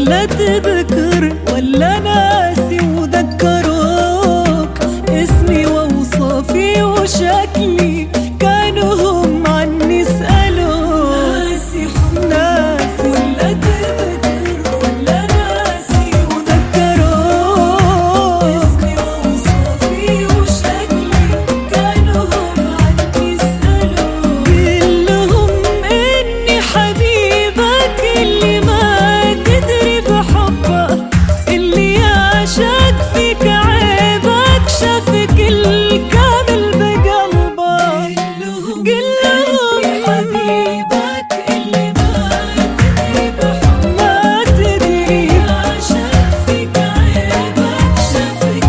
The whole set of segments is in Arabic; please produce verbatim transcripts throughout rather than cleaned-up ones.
ولا تذكر ولا ناسي وذكروك اسمي ووصفي وشكلي كانوا هم عني سألوك. ناسي ناسي ولا تذكر ولا ناسي وذكروك اسمي ووصفي وشكلي كانوا هم عني سألوك. قل لهم إني حبيبك اللي ما تدري بحبك، اللي يعشق فيك عيبك شافك الكامل بقلبك. قل لهم حبيبك اللي ما تدري بحبك، ما تدري يعشق فيك عيبك شافك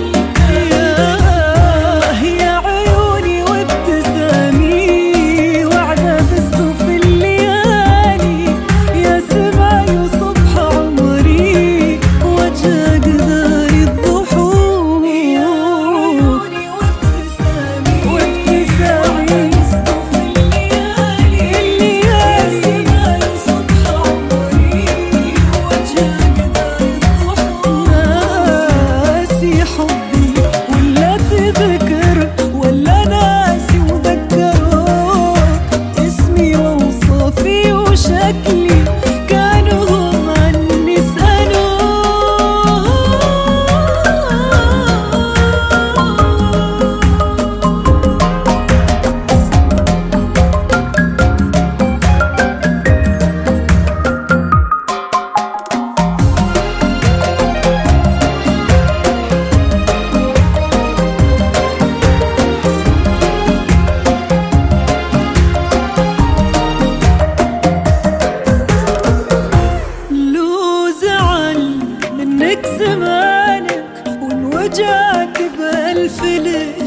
الكامل. يا عيوني وابتسامي وعدة بسطف الليالي، يا سماي وصبح عمري وجهك داري الضحوك. يا عيوني وابتسامي وابتسامي بسطف الليالي، يا سماي وصبح عمري وجهك داري الضحوك. ناسي حبي ولا تذكر ولا ناسي وذكروك اسمي ووصفي وشكلي كانوا هم عني سألوك. لو زعل منك زمانك وانوجعت بألف ليل،